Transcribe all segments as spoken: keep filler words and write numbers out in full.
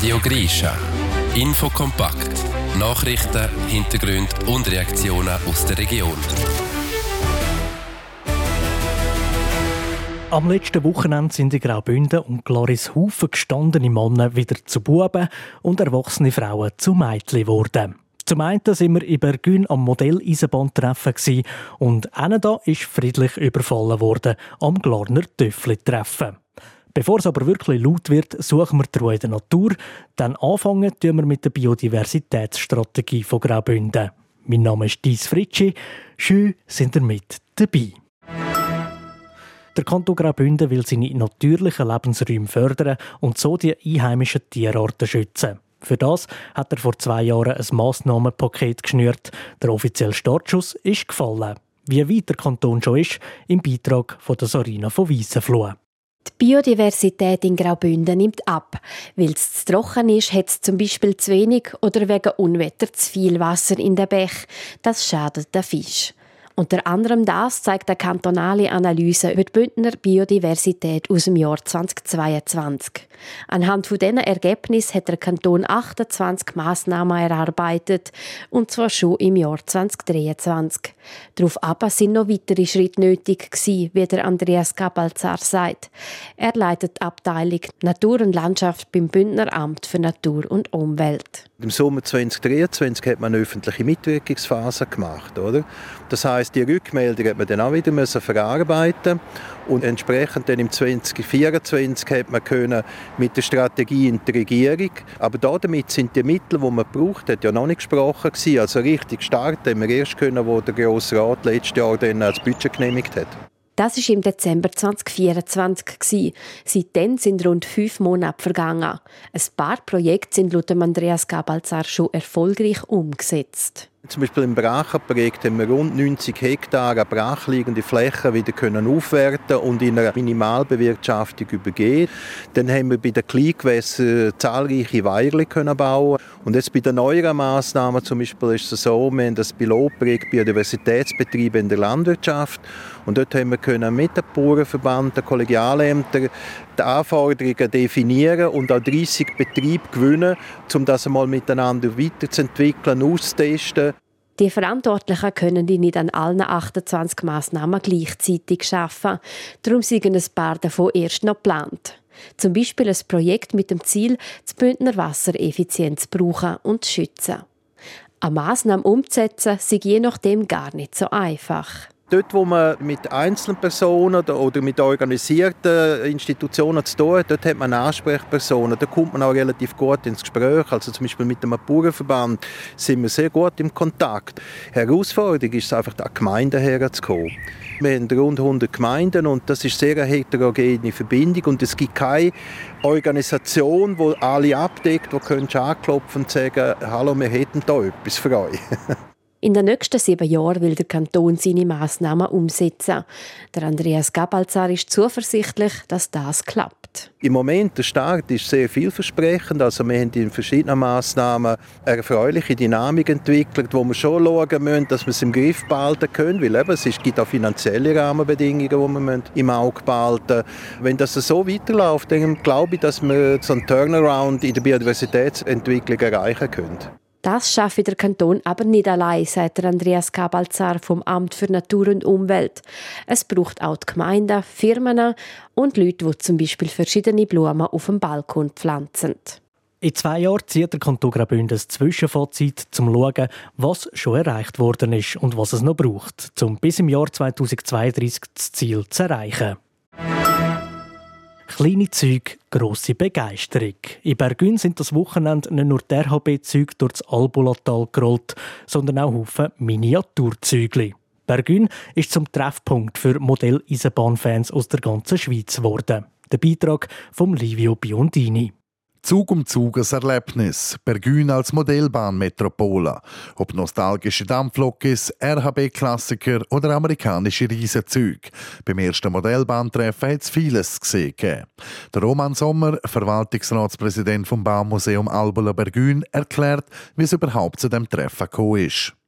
Radio Grisha. Infokompakt. Nachrichten, Hintergründe und Reaktionen aus der Region. Am letzten Wochenende sind in Graubünden und Glarishofen gestandene Männer wieder zu Buben und erwachsene Frauen zu Mädchen geworden. Zum einen sind wir in Bergün am Modelleisenbahntreffen und einer da ist friedlich überfallen worden am Glarner Töffli-Treffen. Bevor es aber wirklich laut wird, suchen wir die Ruhe in der Natur. Dann anfangen tun wir mit der Biodiversitätsstrategie von Graubünden. Mein Name ist Dies Fritschi. Schön sind ihr mit dabei. Der Kanton Graubünden will seine natürlichen Lebensräume fördern und so die einheimischen Tierarten schützen. Für das hat er vor zwei Jahren ein Massnahmenpaket geschnürt. Der offizielle Startschuss ist gefallen. Wie weit der Kanton schon ist, im Beitrag von der Sarina von Weissenfluh. Die Biodiversität in Graubünden nimmt ab. Weil es zu trocken ist, hat es zum Beispiel zu wenig oder wegen Unwetter zu viel Wasser in den Bächen. Das schadet den Fisch. Unter anderem das zeigt eine kantonale Analyse über die Bündner Biodiversität aus dem Jahr zweitausendzweiundzwanzig. Anhand von diesen Ergebnissen hat der Kanton achtundzwanzig Massnahmen erarbeitet, und zwar schon im Jahr zweitausenddreiundzwanzig. Darauf aber sind noch weitere Schritte nötig gewesen, wie der Andreas Gabalzar sagt. Er leitet die Abteilung Natur und Landschaft beim Bündner Amt für Natur und Umwelt. Im Sommer zweitausenddreiundzwanzig hat man eine öffentliche Mitwirkungsphase gemacht, oder? Das heisst, die Rückmeldung hat man dann auch wieder müssen verarbeiten und entsprechend dann im zweitausendvierundzwanzig hat man können mit der Strategie in die Regierung. Aber damit sind die Mittel, die man braucht, hat ja noch nicht gesprochen gewesen. Also richtig starten haben wir erst können, wo der Grosse Rat letztes Jahr dann als Budget genehmigt hat. Das war im Dezember zweitausendvierundzwanzig. Seitdem sind rund fünf Monate vergangen. Ein paar Projekte sind laut Andreas Gabalzar schon erfolgreich umgesetzt. Zum Beispiel im Brachenprojekt haben wir rund neunzig Hektar an brachliegende Flächen wieder können aufwerten und in einer Minimalbewirtschaftung übergeben. Dann haben wir bei den Kleingewässern zahlreiche Weiler können bauen. Und jetzt bei den neueren Massnahmen zum Beispiel ist es so, wir haben das Pilotprojekt Biodiversitätsbetriebe in der Landwirtschaft. Und dort haben wir können mit dem Bauernverband, den Kollegialämtern, die Anforderungen definieren und auch dreissig Betriebe gewinnen, um das einmal miteinander weiterzuentwickeln, auszutesten. Die Verantwortlichen können die nicht an allen achtundzwanzig Massnahmen gleichzeitig arbeiten. Darum sind ein paar davon erst noch geplant. Zum Beispiel ein Projekt mit dem Ziel, das Bündner Wasser effizient zu brauchen und zu schützen. Eine Massnahme umzusetzen, sei je nachdem gar nicht so einfach. Dort, wo man mit einzelnen Personen oder mit organisierten Institutionen zu tun hat, dort hat man Ansprechpersonen. Da kommt man auch relativ gut ins Gespräch. Also zum Beispiel mit dem Bauernverband sind wir sehr gut im Kontakt. Die Herausforderung ist es einfach, an Gemeinden herzukommen. Wir haben rund hundert Gemeinden und das ist sehr eine heterogene Verbindung. Und es gibt keine Organisation, die alle abdeckt, die anklopfen und sagen, hallo, wir hätten da etwas für euch. In den nächsten sieben Jahren will der Kanton seine Massnahmen umsetzen. Der Andreas Gabalzar ist zuversichtlich, dass das klappt. Im Moment, der Start ist sehr vielversprechend. Also wir haben in verschiedenen Massnahmen eine erfreuliche Dynamik entwickelt, wo wir schon schauen müssen, dass wir es im Griff behalten können. Weil eben, es gibt auch finanzielle Rahmenbedingungen, die wir im Auge behalten müssen. Wenn das so weiterläuft, dann glaube ich, dass wir so einen Turnaround in der Biodiversitätsentwicklung erreichen können. Das schaffe der Kanton aber nicht allein, sagt der Andreas Gabalzar vom Amt für Natur und Umwelt. Es braucht auch die Gemeinden, Firmen und Leute, die zum Beispiel verschiedene Blumen auf dem Balkon pflanzen. In zwei Jahren zieht der Kanton Graubünden ein Zwischenfazit, um zu schauen, was schon erreicht worden ist und was es noch braucht, um bis im Jahr zweitausendzweiunddreißig das Ziel zu erreichen. Kleine Züge, grosse Begeisterung. In Bergün sind das Wochenende nicht nur die R H B-Züge durch das Albulatal gerollt, sondern auch Haufen Miniaturzügli. Bergün ist zum Treffpunkt für Modelleisenbahnfans aus der ganzen Schweiz geworden. Der Beitrag von Livio Biondini. Zug um Zug ein Erlebnis. Bergün als Modellbahnmetropole. Ob nostalgische Dampflokis, R H B-Klassiker oder amerikanische Riesenzüge. Beim ersten Modellbahntreffen hat es vieles gesehen. Der Roman Sommer, Verwaltungsratspräsident vom Baumuseum Albula Bergün, erklärt, wie es überhaupt zu dem Treffen gekommen ist.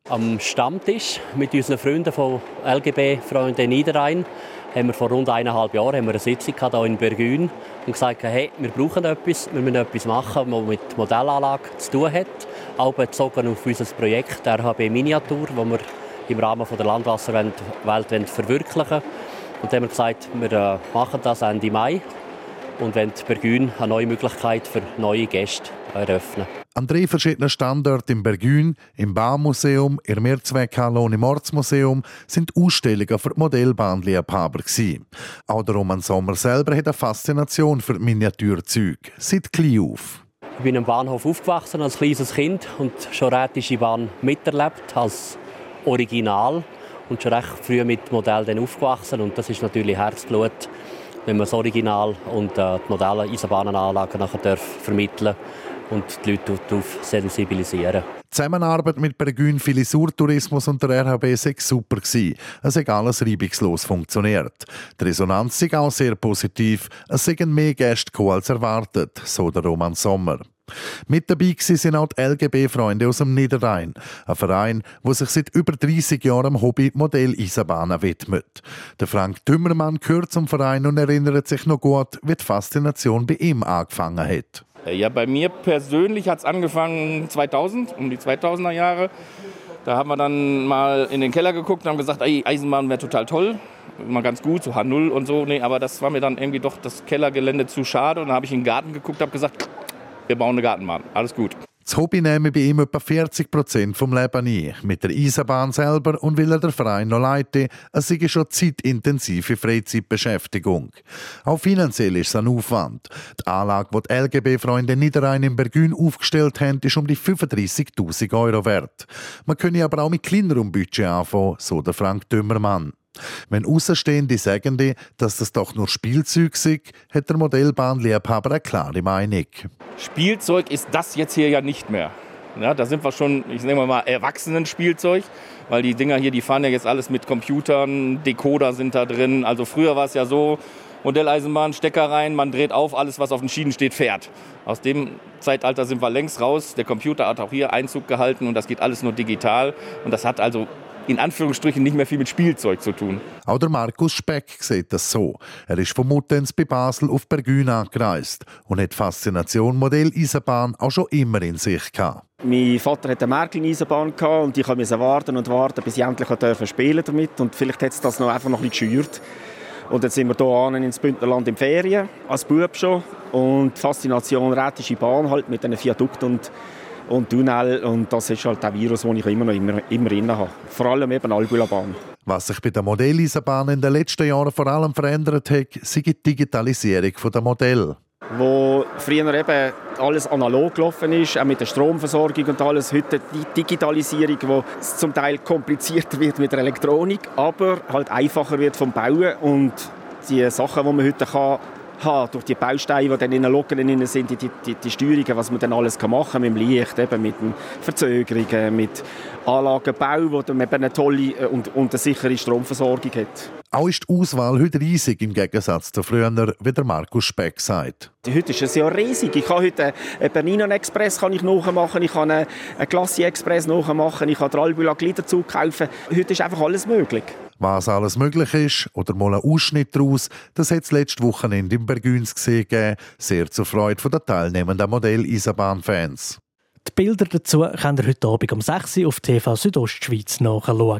Am Stammtisch mit unseren Freunden von L G B-Freunden Niederrhein haben wir vor rund eineinhalb Jahren haben wir eine Sitzung hier in Bergün und gesagt, hey, wir brauchen etwas, wir müssen etwas machen, was mit Modellanlage zu tun hat, auch bezogen auf unser Projekt R H B Miniatur, das wir im Rahmen der Landwasserwelt verwirklichen. Und dann haben wir gesagt, wir machen das Ende Mai und wollen Bergün eine neue Möglichkeit für neue Gäste eröffnen. An drei verschiedenen Standorten in Bergün, im Baumuseum, im Mehrzweckhalle und im Ortsmuseum sind Ausstellungen für Modellbahnliebhaber gewesen. Auch der Roman Sommer selber hat eine Faszination für Miniaturzeuge, seit klein auf. Ich bin am Bahnhof aufgewachsen als kleines Kind und schon Rätische Bahn miterlebt als Original und schon recht früh mit Modellen aufgewachsen. Und das ist natürlich Herzblut, wenn man das Original und äh, die Modelle Eisenbahnanlagen nachher darf vermitteln und die Leute darauf sensibilisieren. Die Zusammenarbeit mit Bergün Filisur-Tourismus und der R H B sei super gewesen. Es hat alles reibungslos funktioniert. Die Resonanz sei auch sehr positiv. Es seien mehr Gäste gekommen als erwartet, so der Roman Sommer. Mit dabei sind auch die L G B-Freunde aus dem Niederrhein. Ein Verein, der sich seit über dreissig Jahren dem Hobby Modelleisenbahnen widmet. Der Frank Tümmermann gehört zum Verein und erinnert sich noch gut, wie die Faszination bei ihm angefangen hat. Ja, bei mir persönlich hat es angefangen zweitausend, um die zweitausender Jahre. Da haben wir dann mal in den Keller geguckt und haben gesagt, ey, Eisenbahn wäre total toll. Mal ganz gut, so H null und so. Nee, aber das war mir dann irgendwie doch das Kellergelände zu schade. Und dann habe ich in den Garten geguckt und habe gesagt, wir bauen eine Gartenbahn. Alles gut. Das Hobby nehme bei ihm etwa vierzig Prozent vom Leben ein. Mit der Eisenbahn selber und weil er den Verein noch leitet, es sei schon zeitintensive Freizeitbeschäftigung. Auch finanziell ist es ein Aufwand. Die Anlage, die die L G B-Freunde Niederrhein in Bergün aufgestellt haben, ist um die fünfunddreissigtausend Euro wert. Man könne aber auch mit kleinerem Budget anfangen, so der Frank Tümmermann. Wenn Außenstehende sagen, dass das doch nur Spielzeug sei, hat der Modellbahnliebhaber eine klare Meinung. Spielzeug ist das jetzt hier ja nicht mehr. Ja, da sind wir schon, ich nenne mal, Erwachsenenspielzeug, weil die Dinger hier, die fahren ja jetzt alles mit Computern, Decoder sind da drin. Also früher war es ja so, Modelleisenbahn, Stecker rein, man dreht auf, alles was auf den Schienen steht, fährt. Aus dem Zeitalter sind wir längst raus. Der Computer hat auch hier Einzug gehalten und das geht alles nur digital. Und das hat also in Anführungsstrichen nicht mehr viel mit Spielzeug zu tun. Auch der Markus Speck sieht das so. Er ist von Muttenz bei Basel auf Bergün angereist und hat die Faszination Modelleisenbahn auch schon immer in sich gehabt. Mein Vater hatte eine Märklin-Eisenbahn und ich musste warten und warten, bis ich endlich damit spielen durfte. Und vielleicht hat es das noch einfach noch ein bisschen geschürt. Und jetzt sind wir hier ins Bündnerland in Ferien, als Bub schon. Und die Faszination Rätische Bahn halt mit diesen Viadukten und und Tunnel, und das ist halt der Virus, den ich immer noch immer, immer drin habe. Vor allem eben Albula-Bahn. Was sich bei der Modelleisenbahn in den letzten Jahren vor allem verändert hat, sei die Digitalisierung der Modelle. Wo früher eben alles analog gelaufen ist, auch mit der Stromversorgung und alles. Heute die Digitalisierung, wo es zum Teil komplizierter wird mit der Elektronik, aber halt einfacher wird vom Bauen. Und die Sachen, die man heute kann, Ha, durch die Bausteine, die dann in den Locken drin sind, die, die, die Steuerungen, was man dann alles machen kann, mit dem Licht, eben mit den Verzögerungen, mit Anlagenbau, wo dann eben eine tolle und, und eine sichere Stromversorgung hat. Auch ist die Auswahl heute riesig im Gegensatz zu früher, wie der Markus Speck sagt. Heute ist es ja riesig. Ich kann heute einen Bernino Express kann ich nachmachen, ich kann einen Glacier Express nachmachen, ich kann den Albula Gliederzug kaufen. Heute ist einfach alles möglich. Was alles möglich ist, oder mal ein Ausschnitt daraus, das hat es letztes Wochenende im Bergüns gesehen gegeben, sehr zur Freude der teilnehmenden Modelleisenbahn-Fans. Die Bilder dazu könnt ihr heute Abend um sechs Uhr auf T V Südostschweiz nachschauen.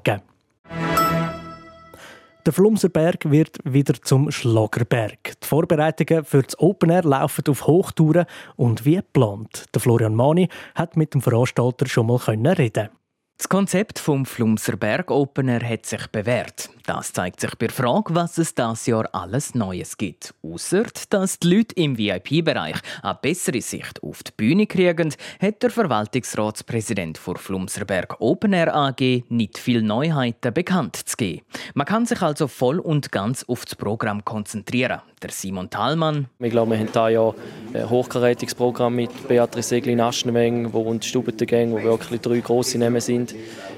Der Flumser Berg wird wieder zum Schlagerberg. Die Vorbereitungen für das Open Air laufen auf Hochtouren und wie geplant. Der Florian Mani hat mit dem Veranstalter schon mal reden. Das Konzept vom Flumser Berg Open Air hat sich bewährt. Das zeigt sich bei der Frage, was es dieses Jahr alles Neues gibt. Ausser, dass die Leute im V I P-Bereich eine bessere Sicht auf die Bühne kriegen, hat der Verwaltungsratspräsident der Flumser Berg Open Air A G nicht viele Neuheiten bekannt zu geben. Man kann sich also voll und ganz auf das Programm konzentrieren. Der Simon Thalmann. Ich glaube, wir haben hier ja ein hochkarätiges Programm mit Beatrice Eglin-Aschenmeng, wo rund Stubeten gehen, wo wirklich drei grosse Namen sind.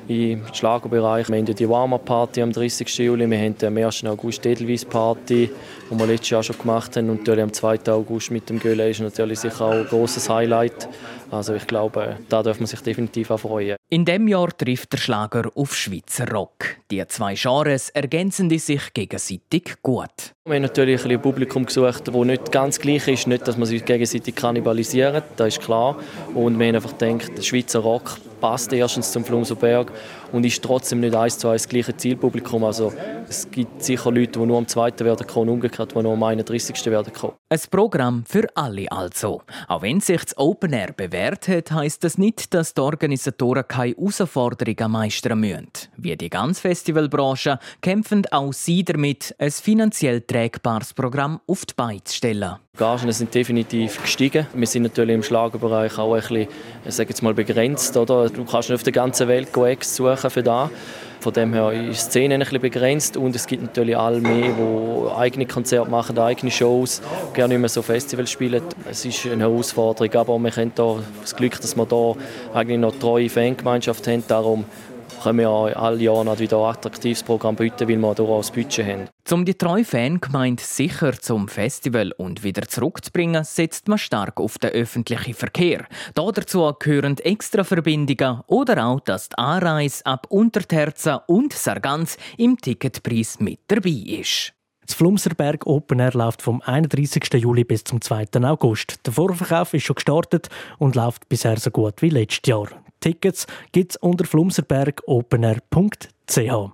im Schlagerbereich. Wir haben die Warm-Up-Party am dreißigsten Juli, wir haben am ersten August die Edelweiss-Party, die wir letztes Jahr schon gemacht haben. Und natürlich am zweiten August mit dem Göhle ist natürlich sicher auch ein grosses Highlight. Also ich glaube, da darf man sich definitiv auch freuen. In diesem Jahr trifft der Schlager auf Schweizer Rock. Die zwei Genres ergänzen sich gegenseitig gut. Wir haben natürlich ein Publikum gesucht, das nicht ganz gleich ist. Nicht, dass man sich gegenseitig kannibalisieren, das ist klar. Und wir haben einfach gedacht, der Schweizer Rock passt erstens zum Flumserberg und ist trotzdem nicht eins zu eins das gleiche Zielpublikum. Also es gibt sicher Leute, die nur am zweiten werden kommen, umgekehrt, die nur am einunddreißigsten werden kommen. Ein Programm für alle also. Auch wenn sich das Open Air bewährt hat, heisst das nicht, dass die Organisatoren keine Herausforderungen meistern müssen. Wie die ganze Festivalbranche kämpfen auch sie damit, ein finanziell tragbares Programm auf die Beine zu stellen. Die Gagen sind definitiv gestiegen. Wir sind natürlich im Schlagerbereich auch ein bisschen, ich sage jetzt mal, begrenzt. Oder? Du kannst nicht auf der ganzen Welt Acts suchen für das. Von dem her ist die Szene ein bisschen begrenzt und es gibt natürlich alle mehr, die eigene Konzerte machen, eigene Shows, gerne nicht mehr so Festivals spielen. Es ist eine Herausforderung, aber wir haben da das Glück, dass wir da eigentlich noch eine treue Fangemeinschaft haben. Darum können wir alle Jahre wieder ein attraktives Programm bieten, weil wir durchaus Budget haben. Um die treue Fangemeinde sicher zum Festival und wieder zurückzubringen, setzt man stark auf den öffentlichen Verkehr. Dazu gehören extra Verbindungen oder auch, dass die Anreise ab Unterterza und Sargans im Ticketpreis mit dabei ist. Das Flumserberg Open Air läuft vom einunddreißigsten Juli bis zum zweiten August. Der Vorverkauf ist schon gestartet und läuft bisher so gut wie letztes Jahr. Tickets gibt es unter flumserberg open air punkt c h.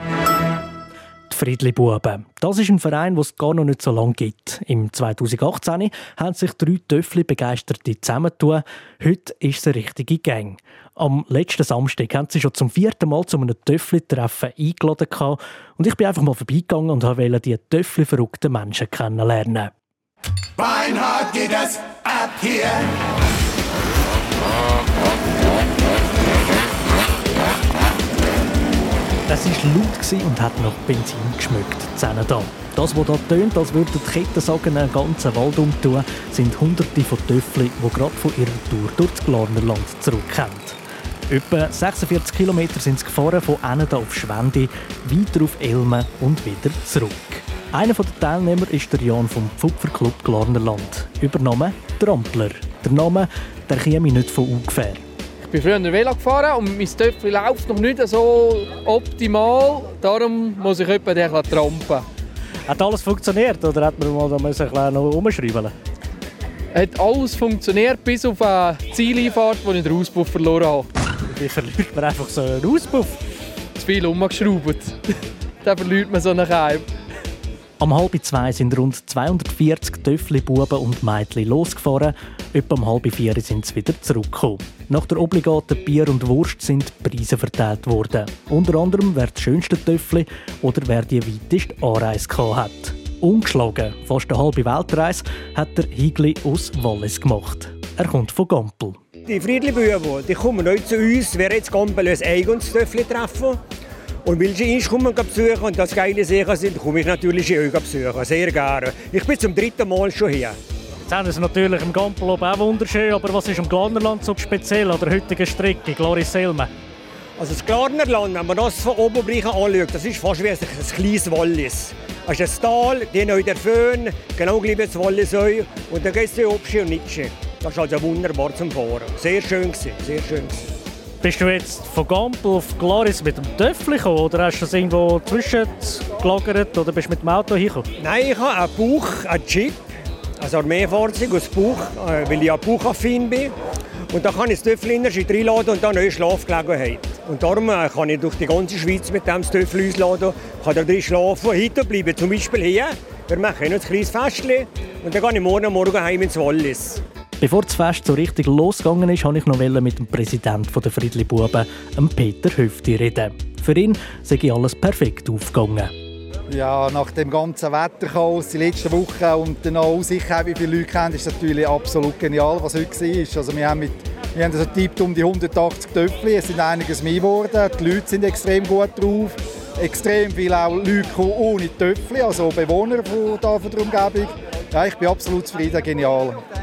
Die Friedli-Buben. Das ist ein Verein, den es gar noch nicht so lange gibt. Im zweitausendachtzehn haben sich drei Töffli-Begeisterte zusammengetan. Heute ist es eine richtige Gang. Am letzten Samstag haben sie schon zum vierten Mal zu einem Töffli-Treffen eingeladen. Und ich bin einfach mal vorbeigegangen und wollte die Töffli-verrückten Menschen kennenlernen. Beinhard geht es ab hier! Es war laut und hat nach Benzin geschmeckt. Da. Das, was hier tönt, als würden die Kettensagen einen ganzen Wald umtun, sind Hunderte von Töffli, die gerade von ihrer Tour durch das Glarnerland zurückkommen. Etwa sechsundvierzig Kilometer sind sie gefahren, von Eneda auf Schwendi, weiter auf Elmen und wieder zurück. Einer der Teilnehmer ist der Jan vom Pfupferclub Glarnerland. Übername Trampler. Der Name der käme nicht von ungefähr. Ich bin früher Velo gefahren und mein Töffel läuft noch nicht so optimal. Darum muss ich etwa den trampen. Hat alles funktioniert oder hat man mal da ein bisschen noch umschreiben? Hat alles funktioniert, bis auf eine Zieleinfahrt, wo ich den Auspuff verloren habe. Wie verliert man einfach so einen Auspuff? Zu viel umgeschraubt. Dann verliert man so einen Keim. Am halb zwei sind rund zweihundertvierzig Töffli, Buben und Mädchen losgefahren. Etwa um halb vier sind sie wieder zurückgekommen. Nach der obligaten Bier und Wurst sind Preise verteilt worden. Unter anderem wer das schönste Töffli oder wer die weiteste Anreise hat. Ungeschlagen, fast eine halbe Weltreise, hat der Higli aus Wallis gemacht. Er kommt von Gampel. Die Friedli-Buben, die kommen heute zu uns, wer jetzt Gampel ein eigenes Töffli treffen. Und weil sie uns kommen besuchen und das geile Sachen sind, komme ich natürlich euch besuchen. Sehr gerne. Ich bin zum dritten Mal schon hier. Jetzt haben sie natürlich im Gampel auch wunderschön, aber was ist am Glarnerland so speziell an der heutigen Strecke, Gloris-Elmen? Also das Glarnerland, wenn man das von oben anschaut, das ist fast wie ein kleines Wallis. Das ist ein Tal, den euch der Föhn, genau gleich wie das Wallis euch. Und dann geht es zu Obschi und Nitsche. Das ist also wunderbar zum Fahren. Sehr schön gewesen, sehr schön gewesen. Bist du jetzt von Gampel auf Glaris mit dem Töffli gekommen oder hast du das irgendwo zwischen gelagert oder bist du mit dem Auto hingekommen? Nein, ich habe einen Bauch, einen Jeep, ein Armeefahrzeug aus Bauch, weil ich ja bauchaffin bin. Und da kann ich das Töffli reinladen und dann eine Schlafgelegenheit. Und darum kann ich durch die ganze Schweiz mit dem Töffli ausladen, kann da drin schlafen, heute bleiben, zum Beispiel hier. Wir machen ein kleines Festchen und dann gehe ich morgen Morgen heim ins Wallis. Bevor das Fest so richtig losgegangen ist, wollte ich noch mit dem Präsidenten der Friedli-Buben, Peter Höfti, reden. Für ihn sei alles perfekt aufgegangen. Ja, nach dem ganzen Wetterchaos die letzten Wochen und dann auch sicher, wie viele Leute kennen, ist es natürlich absolut genial, was heute war. Also wir haben, mit, wir haben also tippt um die hundertachtzig Töffli, es sind einiges mehr geworden. Die Leute sind extrem gut drauf. Extrem viele auch Leute ohne Töffli, also Bewohner von, da, von der Umgebung. Ja, ich bin absolut zufrieden, genial.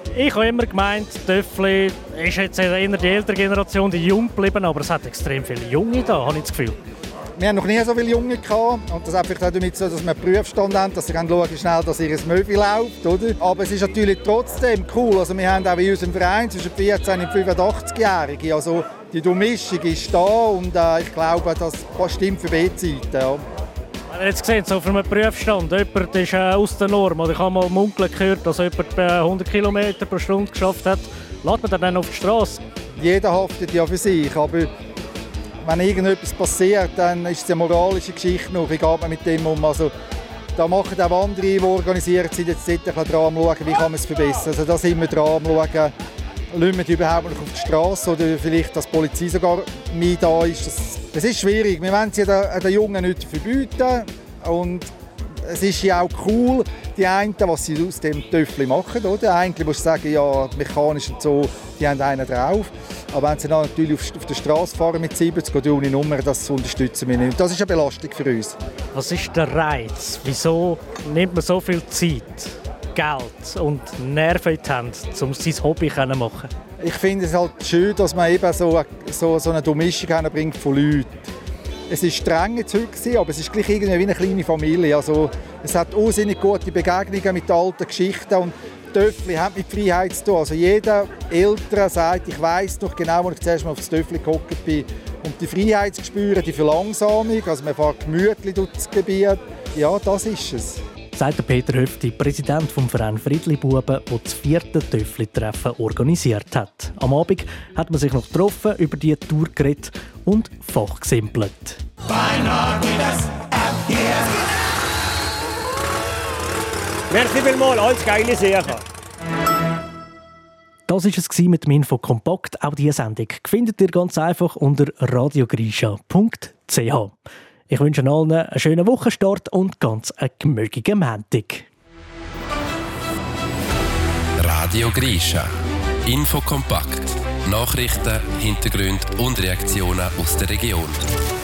Ich habe immer gemeint, Töffli ist jetzt eher die ältere Generation, die jung geblieben, aber es hat extrem viele Junge da, habe ich das Gefühl. Wir haben noch nie so viele Junge gehabt. Und das hat vielleicht auch damit so, dass wir einen Prüfstand haben, dass sie schauen schnell, dass ihr Möwi läuft. Oder? Aber es ist natürlich trotzdem cool. Also wir haben auch in unserem Verein zwischen vierzehn und fünfundachtzig-Jährige. Also die Mischung ist da und äh, ich glaube, das stimmt für beide Seiten. Ja. Wenn ihr jetzt seht, so auf einem Prüfstand, jemand ist äh, aus der Norm, oder ich habe mal munkeln gehört, dass jemand äh, hundert Kilometer pro Stunde geschafft hat, lässt man dann auf die Straße? Jeder haftet ja für sich, aber wenn irgendetwas passiert, dann ist es eine moralische Geschichte noch. Wie geht man mit dem um? Also, da machen auch andere, die organisiert sind, jetzt ein bisschen dran schauen, wie kann man es verbessern. Also da sind wir dran schauen, lassen wir die überhaupt noch auf die Straße oder vielleicht, dass die Polizei sogar mit da ist. Das, das ist schwierig. Wir wollen es den, den Jungen nicht verbieten. Und es ist ja auch cool, die einen, was sie aus dem Töffli machen. Oder? Eigentlich musst du sagen, ja, mechanisch und so, die haben einen drauf. Aber wenn sie dann natürlich auf, auf der Straße fahren mit siebzig oder ohne Nummer, das unterstützen wir nicht. Das ist eine Belastung für uns. Was ist der Reiz? Wieso nimmt man so viel Zeit, Geld und Nerven in die Hand, um sein Hobby zu machen? Ich finde es halt schön, dass man eben so, so, so eine Mischung bringt von Leuten. Es war streng jetzt heute, aber es ist gleich irgendwie wie eine kleine Familie. Also, es hat unsinnig gute Begegnungen mit alten Geschichten. Und Töffli hat mit Freiheit zu tun. Also jeder Ältere sagt, ich weiss noch genau, als ich zuerst mal auf das Töffli gehockt bin. Und die Freiheit zu spüren, die Verlangsamung, also man fährt gemütlich durch das Gebiet, ja, das ist es. Sagt Peter Höfti, Präsident des Vereins Friedli-Buben, der das vierte Töffli-Treffen organisiert hat. Am Abend hat man sich noch getroffen, über die Tour geredet und fachgesimpelt. Beinahe geht das ab hier. Merci vielmals, alles geile Sache. Das war es mit dem Info Kompakt. Auch diese Sendung findet ihr ganz einfach unter radiogrisha punkt c h. Ich wünsche allen einen schönen Wochenstart und ganz einen gemögigen Montag. Radio Grisha. Info Kompakt. Nachrichten, Hintergründe und Reaktionen aus der Region.